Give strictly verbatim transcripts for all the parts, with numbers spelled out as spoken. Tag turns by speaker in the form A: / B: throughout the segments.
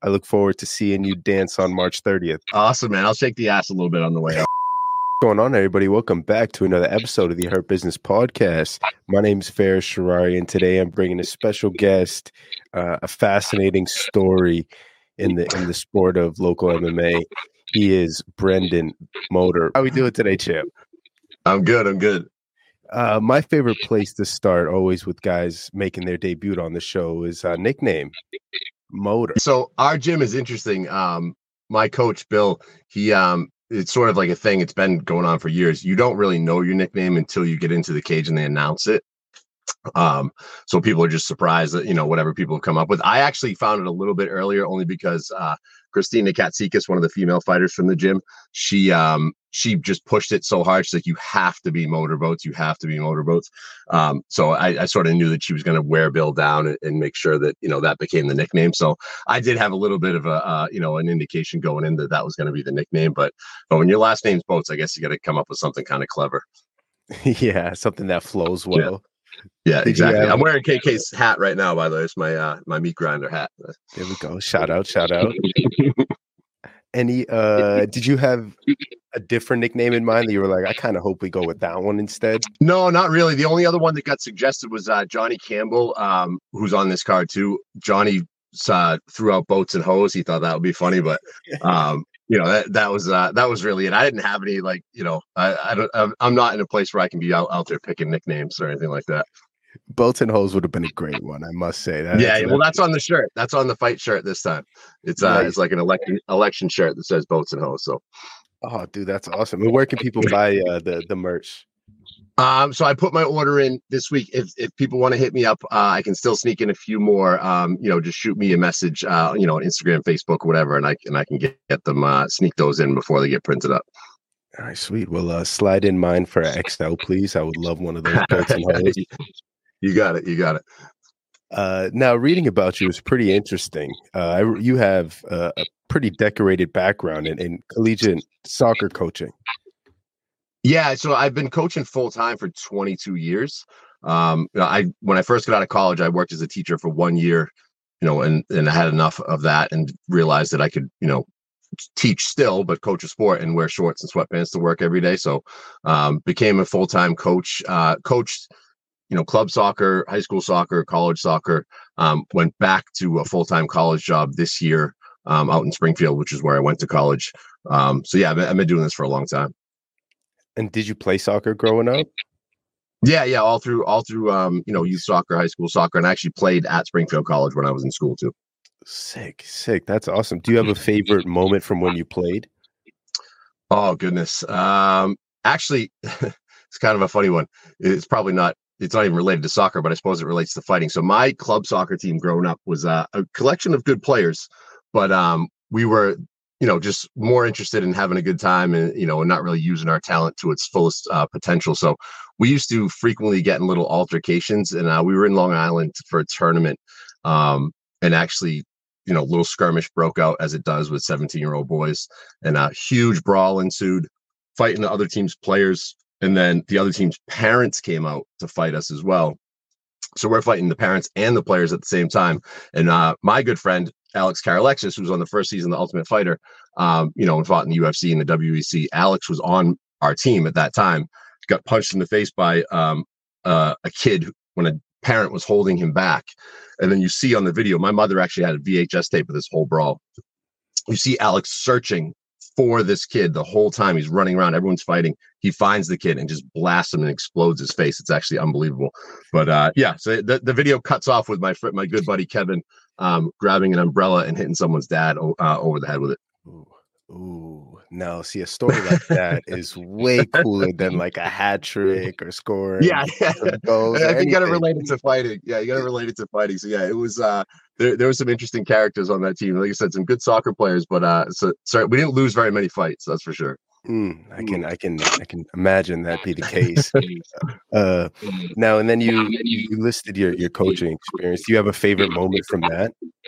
A: I look forward to seeing you dance on March thirtieth.
B: Awesome, man. I'll shake the ass a little bit on the way out.
A: What's going on, everybody? Welcome back to another episode of the Hurt Business Podcast. My name is Faris Sharari, and today I'm bringing a special guest, uh, a fascinating story in the in the sport of local M M A. He is Brendan Motor. How we doing today, champ?
B: I'm good. I'm good.
A: Uh, my favorite place to start, always with guys making their debut on the show, is uh, nickname Motor.
B: So our gym is interesting. Um, my coach Bill, he um, it's sort of like a thing. It's been going on for years. You don't really know your nickname until you get into the cage and they announce it. Um, so people are just surprised that, you know, whatever people have come up with. I actually found it a little bit earlier, only because uh, Christina Katsikas, one of the female fighters from the gym, she um, she just pushed it so hard. She's like, you have to be Motorboats. You have to be Motorboats. Um, so I, I sort of knew that she was going to wear Bill down and, and make sure that, you know, that became the nickname. So I did have a little bit of a, uh, you know, an indication going in that that was going to be the nickname. But, but when your last name's Boats, I guess you got to come up with something kind of clever.
A: Yeah, something that flows well.
B: Yeah. Yeah, Did exactly. Have... I'm wearing K K's hat right now, by the way. It's my uh, my meat grinder hat.
A: There we go. Shout out, shout out. Any uh did you have a different nickname in mind that you were like, I kind of hope we go with that one instead?
B: No, not really. The only other one that got suggested was uh Johnny Campbell, um, who's on this card too. Johnny uh, threw out boats and hose. He thought that would be funny, but um you know, that that was uh, that was really it. I didn't have any, like, you know, I, I don't, I'm not in a place where I can be out, out there picking nicknames or anything like that.
A: Boats and Hose would have been a great one, I must say. That,
B: yeah, that's, well, that's on the shirt. That's on the fight shirt this time. It's uh, nice. It's like an election election shirt that says Boats and Hose. So,
A: oh, dude, that's awesome. And where can people buy uh, the the merch?
B: Um, so I put my order in this week. If if people want to hit me up, uh, I can still sneak in a few more. Um, you know, just shoot me a message, uh, you know, on Instagram, Facebook, whatever, and I and I can get, get them uh, sneak those in before they get printed up.
A: All right, sweet. Well, uh, slide in mine for X L, please. I would love one of those. Boats and Hose.
B: You got it. You got it.
A: Uh, now, reading about you is pretty interesting. Uh, I, you have uh, a pretty decorated background in, in collegiate soccer coaching.
B: Yeah, so I've been coaching full time for twenty-two years. Um, you know, I when I first got out of college, I worked as a teacher for one year, you know, and and I had enough of that and realized that I could, you know, teach still, but coach a sport and wear shorts and sweatpants to work every day. So, um, became a full time coach. Uh, coached, you know, club soccer, high school soccer, college soccer. Um, went back to a full time college job this year, um, out in Springfield, which is where I went to college. Um, so yeah, I've been, I've been doing this for a long time.
A: And did you play soccer growing up?
B: Yeah, yeah, all through, all through, um, you know, youth soccer, high school soccer, and I actually played at Springfield College when I was in school too.
A: Sick, sick. That's awesome. Do you have a favorite moment from when you played?
B: Oh goodness, um, actually, it's kind of a funny one. It's probably not. It's not even related to soccer, but I suppose it relates to fighting. So my club soccer team growing up was uh, a collection of good players, but um, we were, you know, just more interested in having a good time and, you know, and not really using our talent to its fullest uh, potential. So we used to frequently get in little altercations, and uh, we were in Long Island for a tournament. Um, and actually, you know, little skirmish broke out, as it does with seventeen year old boys, and a huge brawl ensued, fighting the other team's players. And then the other team's parents came out to fight us as well. So we're fighting the parents and the players at the same time. And uh, my good friend, Alex Karalexis, who was on the first season of The Ultimate Fighter, um, you know, and fought in the U F C and the W E C. Alex was on our team at that time, got punched in the face by um, uh, a kid when a parent was holding him back. And then you see on the video, my mother actually had a V H S tape of this whole brawl. You see Alex searching for this kid the whole time. He's running around, everyone's fighting. He finds the kid and just blasts him and explodes his face. It's actually unbelievable. But uh, yeah, so the, the video cuts off with my friend, my good buddy Kevin, um, grabbing an umbrella and hitting someone's dad uh, over the head with it.
A: Ooh, ooh. No, see, a story like that is way cooler than like a hat trick or scoring.
B: Yeah, yeah.
A: Goals
B: I think you got to relate it to fighting. Yeah, you got to relate it to fighting. So yeah, it was. Uh, there, there were some interesting characters on that team. Like I said, some good soccer players, but uh, so sorry, we didn't lose very many fights. That's for sure.
A: Mm, I can, I can, I can imagine that be the case. uh, now and then, you you listed your your coaching experience. Do you have a favorite moment from that?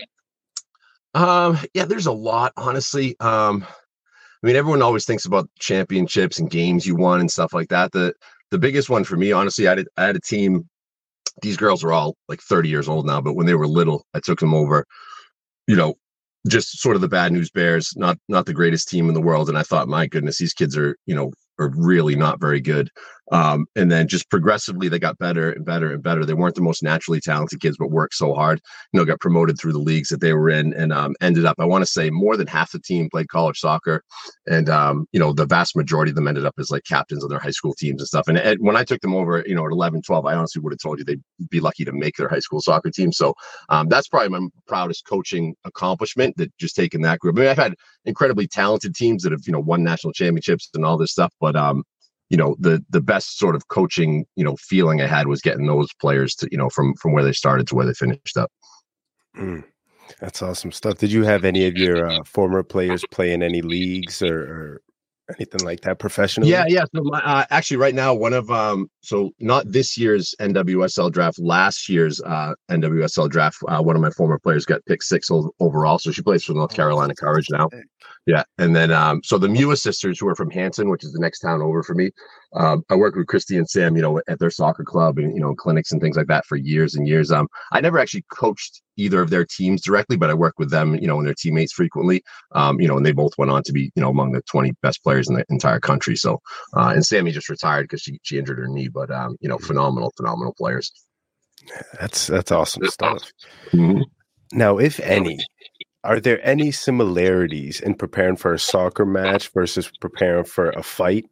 B: Um, yeah, there's a lot, honestly. Um, I mean, everyone always thinks about championships and games you won and stuff like that. The the biggest one for me, honestly, I had I had a team. These girls are all like thirty years old now, but when they were little, I took them over, you know, just sort of the bad news bears, not not the greatest team in the world. And I thought, my goodness, these kids are, you know, are really not very good. Um, and then just progressively, they got better and better and better. They weren't the most naturally talented kids, but worked so hard, you know, got promoted through the leagues that they were in, and um, ended up, I want to say more than half the team played college soccer. And, um, you know, the vast majority of them ended up as like captains of their high school teams and stuff. And, and when I took them over, you know, at eleven, twelve, I honestly would have told you they'd be lucky to make their high school soccer team. So um, that's probably my proudest coaching accomplishment, that just taking that group. I mean, I've had incredibly talented teams that have, you know, won national championships and all this stuff, but, um, you know, the the best sort of coaching, you know, feeling I had was getting those players to, you know, from from where they started to where they finished up.
A: Mm, that's awesome stuff. Did you have any of your uh, former players play in any leagues or, or anything like that professionally?
B: Yeah, yeah. So my, uh, actually, right now, one of um, so not this year's N W S L draft, last year's uh, N W S L draft. Uh, one of my former players got picked six overall, so she plays for North Carolina Courage now. Yeah, and then um, so the Mua sisters, who are from Hanson, which is the next town over for me. Um, I worked with Christy and Sam, you know, at their soccer club and, you know, clinics and things like that for years and years. Um, I never actually coached either of their teams directly, but I worked with them, you know, and their teammates frequently. Um, you know, and they both went on to be, you know, among the twenty best players in the entire country. So, uh, and Sammy just retired because she she injured her knee, but um, you know, phenomenal, phenomenal players.
A: That's that's awesome stuff.
B: Mm-hmm.
A: Now, if any, are there any similarities in preparing for a soccer match versus preparing for a fight?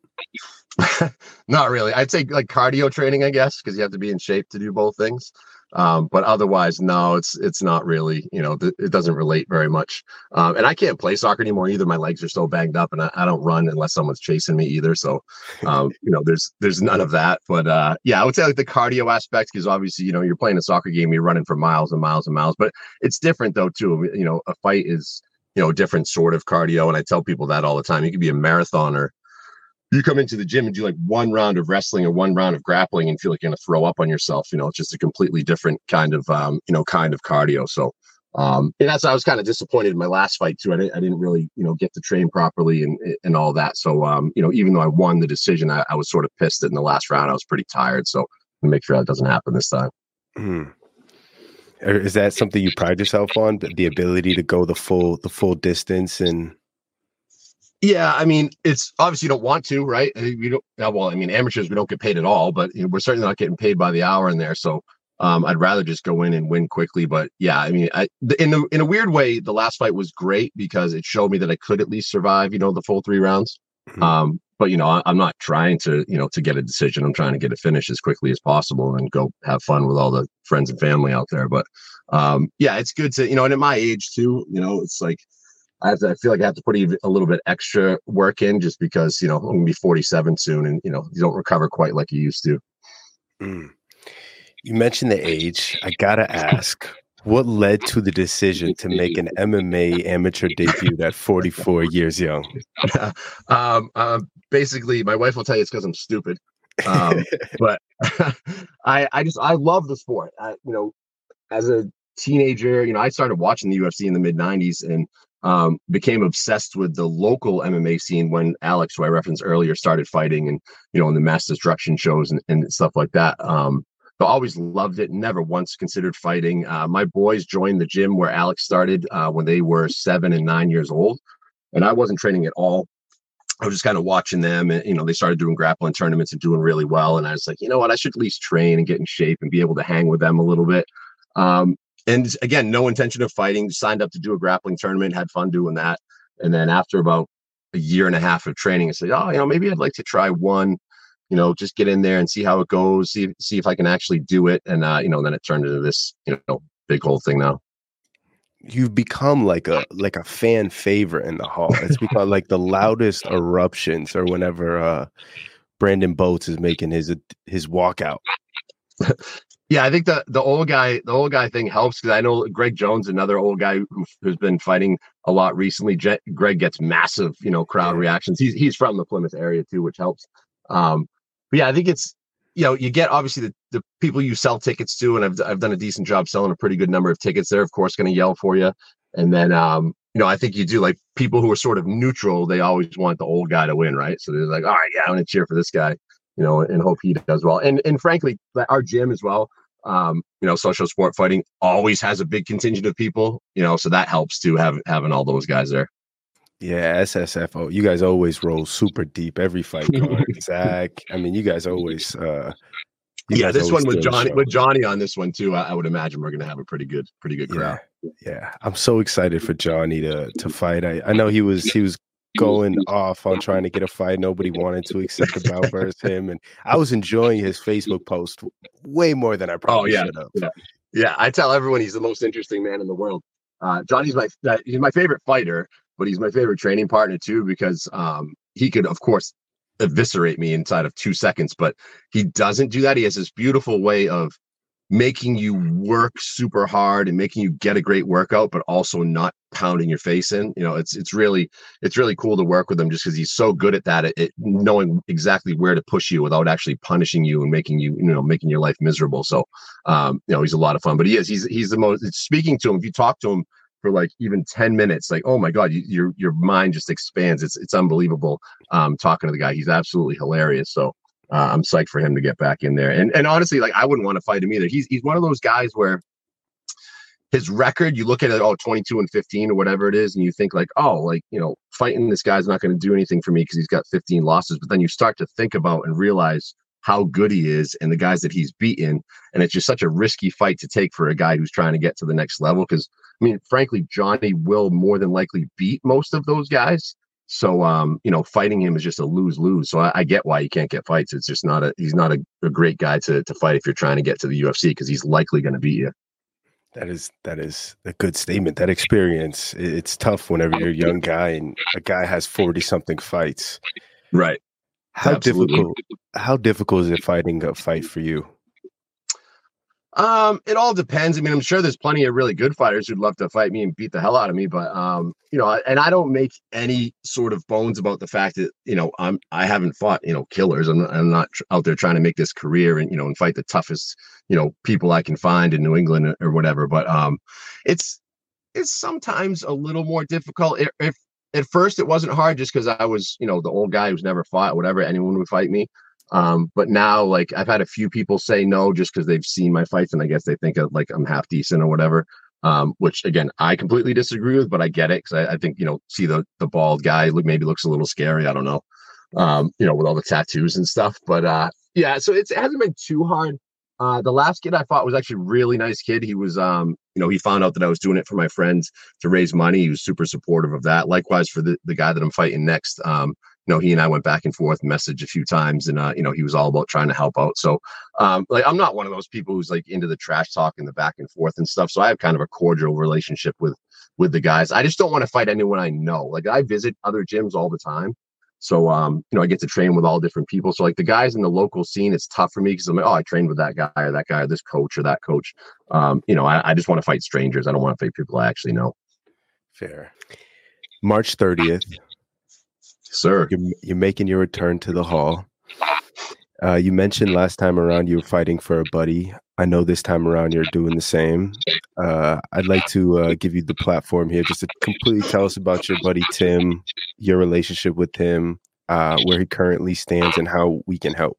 B: Not really. I'd say like cardio training, I guess, because you have to be in shape to do both things. Um, but otherwise, no, it's it's not really, you know, th- it doesn't relate very much. Um, and I can't play soccer anymore either. My legs are so banged up, and I, I don't run unless someone's chasing me either. So, um, you know, there's there's none of that. But uh, yeah, I would say like the cardio aspect, because obviously, you know, you're playing a soccer game, you're running for miles and miles and miles. But it's different though too. You know, a fight is, you know, different sort of cardio, and I tell people that all the time. You could be a marathoner. You come into the gym and do like one round of wrestling or one round of grappling and feel like you're going to throw up on yourself. You know, it's just a completely different kind of, um, you know, kind of cardio. So, um, and that's, I was kind of disappointed in my last fight too. I didn't, I didn't really, you know, get to train properly and, and all that. So, um, you know, even though I won the decision, I, I was sort of pissed that in the last round, I was pretty tired. So to make sure that doesn't happen this time.
A: Mm. Is that something you pride yourself on? The ability to go the full, the full distance and,
B: yeah, I mean, it's obviously you don't want to, right? We don't. Well, I mean, amateurs, we don't get paid at all, but you know, we're certainly not getting paid by the hour in there. So um, I'd rather just go in and win quickly. But yeah, I mean, I, in the, in a weird way, the last fight was great because it showed me that I could at least survive, you know, the full three rounds. Mm-hmm. Um, but you know, I, I'm not trying to, you know, to get a decision. I'm trying to get it finished as quickly as possible and go have fun with all the friends and family out there. But um, yeah, it's good to, you know, and at my age too, you know, it's like. I have to, I feel like I have to put even a little bit extra work in just because, you know, I'm going to be forty-seven soon and, you know, you don't recover quite like you used to.
A: Mm. You mentioned the age. I got to ask, what led to the decision to make an M M A amateur debut at forty-four years young?
B: um, uh, basically, my wife will tell you it's because I'm stupid. Um, but I, I just, I love the sport. I, you know, as a teenager, you know, I started watching the U F C in the mid nineties and, Um, became obsessed with the local M M A scene when Alex, who I referenced earlier, started fighting and, you know, in the mass destruction shows and, and stuff like that. Um, but always loved it. Never once considered fighting. Uh, my boys joined the gym where Alex started uh, when they were seven and nine years old. And I wasn't training at all. I was just kind of watching them and, you know, they started doing grappling tournaments and doing really well. And I was like, you know what, I should at least train and get in shape and be able to hang with them a little bit. Um, And again, no intention of fighting, signed up to do a grappling tournament, had fun doing that. And then after about a year and a half of training, I said, oh, you know, maybe I'd like to try one, you know, just get in there and see how it goes, see, see if I can actually do it. And, uh, you know, then it turned into this, you know, big whole thing now.
A: You've become like a like a fan favorite in the hall. It's become like the loudest eruptions or whenever uh, Brandon Boats is making his his walkout.
B: Yeah, I think the the old guy the old guy thing helps because I know Greg Jones, another old guy who, who's been fighting a lot recently. Je- Greg gets massive, you know, crowd reactions. He's he's from the Plymouth area too, which helps. Um, but yeah, I think it's, you know, you get obviously the, the people you sell tickets to, and I've I've done a decent job selling a pretty good number of tickets. They're of course going to yell for you, and then um, you know, I think you do like people who are sort of neutral. They always want the old guy to win, right? So they're like, all right, yeah, I'm going to cheer for this guy, you know, and hope he does well. And and frankly, our gym as well. Um, you know, social sport fighting always has a big contingent of people, you know, so that helps too, have, having all those guys there.
A: Yeah, S S F O. You guys always roll super deep every fight card. Zach, I mean, you guys always, uh, you
B: yeah,
A: guys
B: this
A: always
B: one with
A: steal the
B: Johnny,
A: show.
B: with Johnny on this one too. I, I would imagine we're gonna have a pretty good, pretty good crowd.
A: Yeah, yeah. I'm so excited for Johnny to to fight. I, I know he was he was going off on trying to get a fight. Nobody wanted to accept the bout versus him, and I was enjoying his Facebook post way more than I
B: Oh
A: probably
B: yeah,
A: should have.
B: yeah, yeah. I tell everyone he's the most interesting man in the world. Uh, Johnny's my uh, he's my favorite fighter, but he's my favorite training partner too, because um, he could, of course, eviscerate me inside of two seconds, but he doesn't do that. He has this beautiful way of making you work super hard and making you get a great workout, but also not pounding your face in. You know, it's it's really it's really cool to work with him, just because he's so good at that, at, at knowing exactly where to push you without actually punishing you and making you, you know, making your life miserable. So, um, you know, he's a lot of fun. But he is he's he's the most. Speaking to him, if you talk to him for like even ten minutes, like, oh my God, you, your your mind just expands. It's it's unbelievable. Um, talking to the guy, he's absolutely hilarious. So. Uh, I'm psyched for him to get back in there. And and honestly, like, I wouldn't want to fight him either. He's he's one of those guys where his record, you look at it, oh, twenty-two and fifteen or whatever it is, and you think like, oh, like, you know, fighting this guy's not going to do anything for me because he's got fifteen losses. But then you start to think about and realize how good he is and the guys that he's beaten. And it's just such a risky fight to take for a guy who's trying to get to the next level. Because, I mean, frankly, Johnny will more than likely beat most of those guys. So, um, you know, fighting him is just a lose-lose. So I, I get why he can't get fights. It's just not a, he's not a, a great guy to to fight if you're trying to get to the U F C, because he's likely going to beat you.
A: That is that is a good statement. That experience, it's tough whenever you're a young guy and a guy has forty something fights.
B: Right.
A: How
B: Absolutely.
A: difficult, how difficult is it fighting a fight for you?
B: Um, it all depends. I mean, I'm sure there's plenty of really good fighters who'd love to fight me and beat the hell out of me, but um, you know, and I don't make any sort of bones about the fact that, you know, I'm I haven't fought, you know, killers. I'm I'm not tr- out there trying to make this career and, you know, and fight the toughest, you know, people I can find in New England or whatever. But um, it's it's sometimes a little more difficult. If, if at first it wasn't hard, just because I was, you know, the old guy who's never fought, whatever, anyone would fight me. Um, but now, like, I've had a few people say no just because they've seen my fights and I guess they think of, like, I'm half decent or whatever. Um, which again, I completely disagree with, but I get it, because I, I think, you know, see the the bald guy look maybe looks a little scary. I don't know, um, you know, with all the tattoos and stuff. But uh, yeah, so it's, it hasn't been too hard. Uh, the last kid I fought was actually a really nice kid. He was, um, you know, he found out that I was doing it for my friends to raise money. He was super supportive of that. Likewise for the the guy that I'm fighting next. Um, you know, he and I went back and forth, messaged a few times, and uh, you know, he was all about trying to help out. So, um, like, I'm not one of those people who's like into the trash talk and the back and forth and stuff. So I have kind of a cordial relationship with with the guys. I just don't want to fight anyone I know. Like, I visit other gyms all the time, so um, you know, I get to train with all different people. So like the guys in the local scene, it's tough for me because I'm like, oh, I trained with that guy or that guy or this coach or that coach. Um, you know, I, I just want to fight strangers. I don't want to fight people I actually know.
A: Fair. March thirtieth.
B: Sir,
A: You're, you're making your return to the hall. Uh, you mentioned last time around you were fighting for a buddy. I know this time around you're doing the same. Uh, I'd like to uh, give you the platform here just to completely tell us about your buddy Tim, your relationship with him, uh, where he currently stands, and how we can help.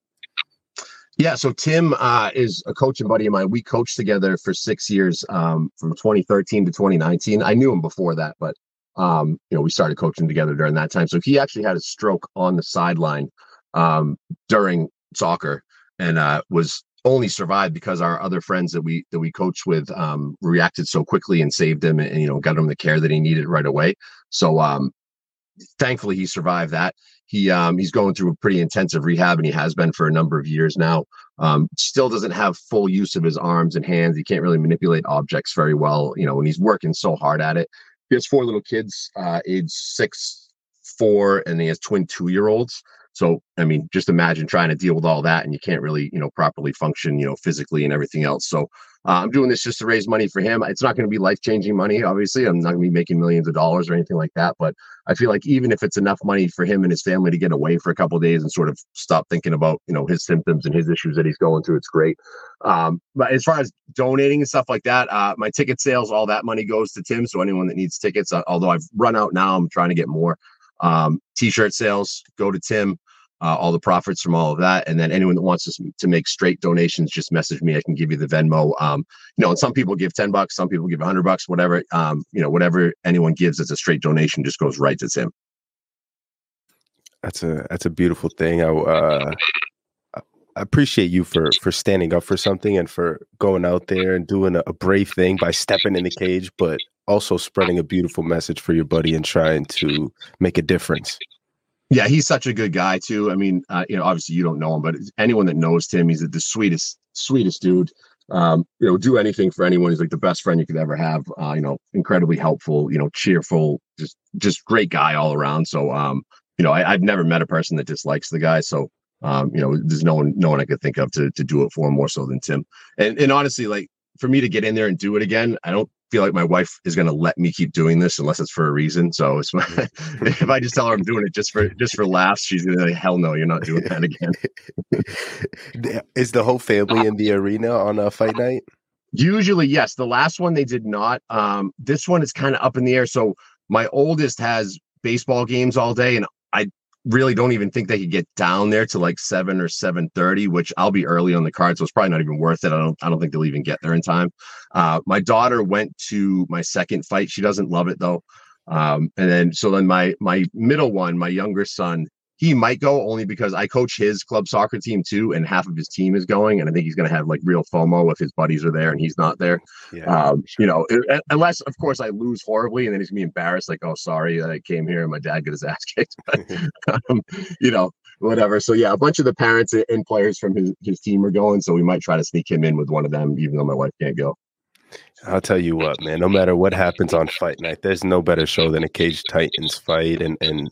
B: Yeah, so Tim uh, is a coach and buddy of mine. We coached together for six years, um, from twenty thirteen to twenty nineteen. I knew him before that, but um, you know, we started coaching together during that time. So he actually had a stroke on the sideline um, during soccer, and uh, was only survived because our other friends that we that we coached with um, reacted so quickly and saved him, and, and you know, got him the care that he needed right away. So um, thankfully, he survived that. He um, he's going through a pretty intensive rehab, and he has been for a number of years now. Um, still doesn't have full use of his arms and hands. He can't really manipulate objects very well, you know, and he's working so hard at it. He has four little kids, uh, age six, four, and he has twin two-year-olds. So, I mean, just imagine trying to deal with all that, and you can't really, you know, properly function, you know, physically and everything else. So uh, I'm doing this just to raise money for him. It's not going to be life-changing money, obviously. I'm not going to be making millions of dollars or anything like that. But I feel like even if it's enough money for him and his family to get away for a couple of days and sort of stop thinking about, you know, his symptoms and his issues that he's going through, it's great. Um, but as far as donating and stuff like that, uh, my ticket sales, all that money goes to Tim. So anyone that needs tickets, uh, although I've run out now, I'm trying to get more. Um, t-shirt sales go to Tim. uh, all the profits from all of that. And then anyone that wants to, to make straight donations, just message me. I can give you the Venmo. Um, you know, and some people give ten bucks, some people give a hundred bucks, whatever. Um, you know, whatever anyone gives as a straight donation just goes right to Tim.
A: That's a that's a beautiful thing. I uh, I appreciate you for for standing up for something and for going out there and doing a, a brave thing by stepping in the cage, but also spreading a beautiful message for your buddy and trying to make a difference.
B: Yeah, he's such a good guy too. I mean, uh, you know, obviously you don't know him, but anyone that knows Tim, he's the sweetest, sweetest dude. Um, you know, do anything for anyone. He's like the best friend you could ever have. Uh, you know, incredibly helpful. You know, cheerful, just just great guy all around. So, um, you know, I, I've never met a person that dislikes the guy. So, um, you know, there's no one, no one I could think of to to do it for more so than Tim. And and honestly, like for me to get in there and do it again, I don't feel like my wife is going to let me keep doing this unless it's for a reason. So it's my, if I just tell her I'm doing it just for just for laughs, she's going to be like, hell no, you're not doing that again.
A: Is the whole family in the arena on a fight night?
B: Usually, yes. The last one they did not. Um, this one is kind of up in the air. So my oldest has baseball games all day, and I really don't even think they could get down there to like seven or seven thirty, which I'll be early on the card, so it's probably not even worth it. I don't I don't think they'll even get there in time. Uh, my daughter went to my second fight. She doesn't love it though. Um, and then so then my my middle one, my younger son, he might go only because I coach his club soccer team too, and half of his team is going, and I think he's going to have like real FOMO if his buddies are there and he's not there. Yeah, um, sure. You know, it, unless of course I lose horribly, and then he's gonna be embarrassed, like, oh, sorry that I came here and my dad got his ass kicked. But, um, you know, whatever. So yeah, a bunch of the parents and players from his his team are going, so we might try to sneak him in with one of them, even though my wife can't go.
A: I'll tell you what, man. No matter what happens on fight night, there's no better show than a Cage Titans fight, and and.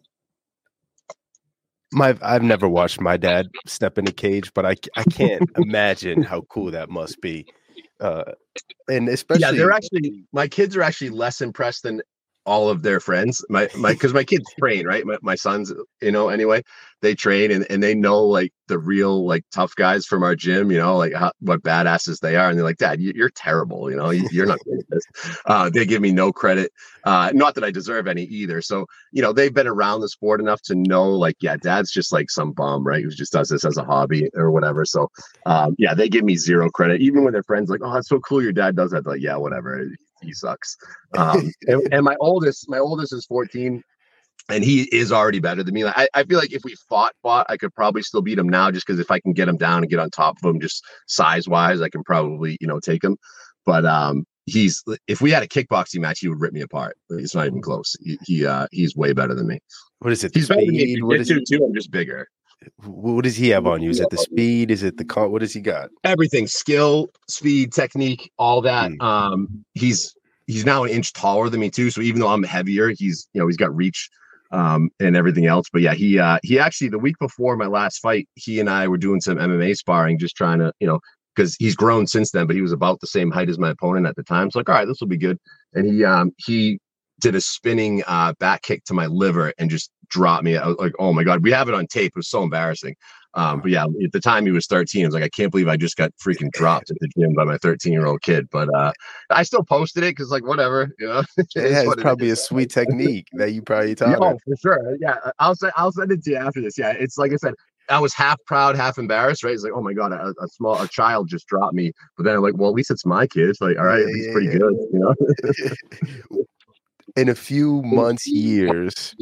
A: My, I've never watched my dad step in a cage, but I, I can't imagine how cool that must be. Uh, and especially,
B: yeah, they're actually, my kids are actually less impressed than all of their friends. My, my, because my kids train, right? My, my sons, you know, anyway, they train and, and they know like the real like tough guys from our gym, you know, like how, what badasses they are. And they're like, Dad, you, you're terrible. You know, you, you're not good at this. Uh, they give me no credit. Uh, not that I deserve any either. So, you know, they've been around the sport enough to know like, yeah, Dad's just like some bum, right? Who just does this as a hobby or whatever. So, um, yeah, they give me zero credit, even when their friends like, oh, that's so cool. Your dad does that. They're like, yeah, whatever. He sucks. Um, and, and my oldest, my oldest is fourteen. And he is already better than me. Like, I, I feel like if we fought, fought, I could probably still beat him now, just because if I can get him down and get on top of him, just size wise, I can probably, you know, take him. But um, he's if we had a kickboxing match, he would rip me apart. It's not even close. He, he uh, he's way better than me.
A: What is it?
B: He's better than me. What is too, too, I'm just bigger.
A: What does he have on you? Is it the speed? Is it the con- what does he got?
B: Everything: skill, speed, technique, all that. Mm. Um, he's he's now an inch taller than me too. So even though I'm heavier, he's you know he's got reach. Um, and everything else. But yeah, he uh he actually the week before my last fight, he and I were doing some M M A sparring, just trying to, you know, because he's grown since then, but he was about the same height as my opponent at the time. So like, all right, this will be good. And he um he did a spinning uh back kick to my liver and just dropped me. I was like, oh my God, we have it on tape. It was so embarrassing. Um, but yeah, at the time he was thirteen. I was like, I can't believe I just got freaking dropped at the gym by my thirteen year old kid. But uh, I still posted it because, like, whatever, you know.
A: it yeah, it's probably it a sweet technique that you probably taught.
B: Oh, for sure. Yeah, I'll say I'll send it to you after this. Yeah, it's like I said, I was half proud, half embarrassed. Right? It's like, oh my God, a, a small a child just dropped me. But then I'm like, well, at least it's my kid. It's like, all right, yeah, he's yeah, pretty yeah. good, you know.
A: In a few months, years.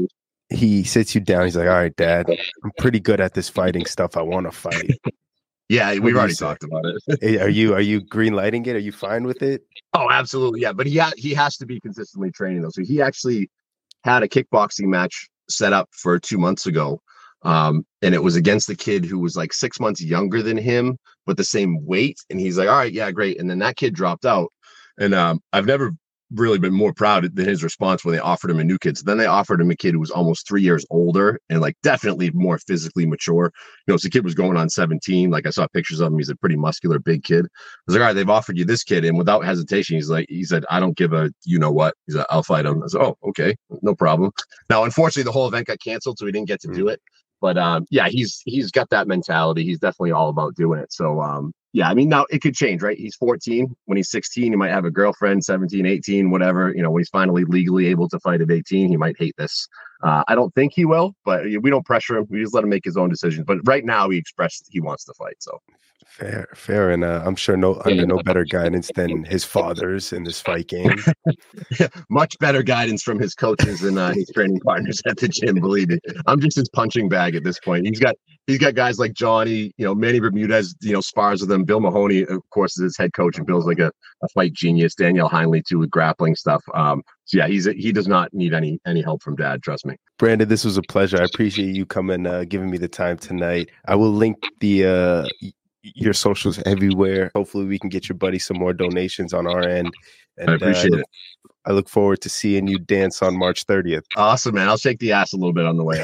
A: He sits you down. He's like, all right, Dad, I'm pretty good at this fighting stuff. I want to fight.
B: Yeah, we've already talked about it.
A: Are you are you green lighting it? Are you fine with it?
B: Oh, absolutely. Yeah. But he ha- he has to be consistently training though. So he actually had a kickboxing match set up for two months ago. Um, and it was against the kid who was like six months younger than him, but the same weight. And he's like, all right, yeah, great. And then that kid dropped out. And um, I've never really been more proud than his response when they offered him a new kid. So then they offered him a kid who was almost three years older and like definitely more physically mature. You know, so the kid was going on seventeen. Like I saw pictures of him. He's a pretty muscular, big kid. I was like, all right, they've offered you this kid. And without hesitation, he's like, he said, I don't give a, you know what? He's like, I'll fight him. I said, oh, okay, no problem. Now, unfortunately, the whole event got canceled, so he didn't get to do it. But um, yeah, he's, he's got that mentality. He's definitely all about doing it. So um, yeah, I mean, now it could change, right? He's fourteen. When he's sixteen, he might have a girlfriend, seventeen, eighteen, whatever. You know, when he's finally legally able to fight at eighteen, he might hate this. Uh, I don't think he will, but we don't pressure him. We just let him make his own decisions. But right now, he expressed he wants to fight. So
A: fair, fair, and uh, I'm sure no under no better guidance than his father's in this fight game.
B: Much better guidance from his coaches and uh, his training partners at the gym. Believe me, I'm just his punching bag at this point. He's got he's got guys like Johnny, you know, Manny Bermudez, you know, spars with him. Bill Mahoney, of course, is his head coach, and Bill's like a, a fight genius. Danielle Heinley too with grappling stuff. Um, so yeah, he's a, he does not need any any help from Dad. Trust me.
A: Brandon, this was a pleasure. I appreciate you coming, uh, giving me the time tonight. I will link the uh, your socials everywhere. Hopefully, we can get your buddy some more donations on our end. And,
B: I appreciate
A: uh, I look,
B: it.
A: I look forward to seeing you dance on March thirtieth.
B: Awesome, man. I'll shake the ass a little bit on the way.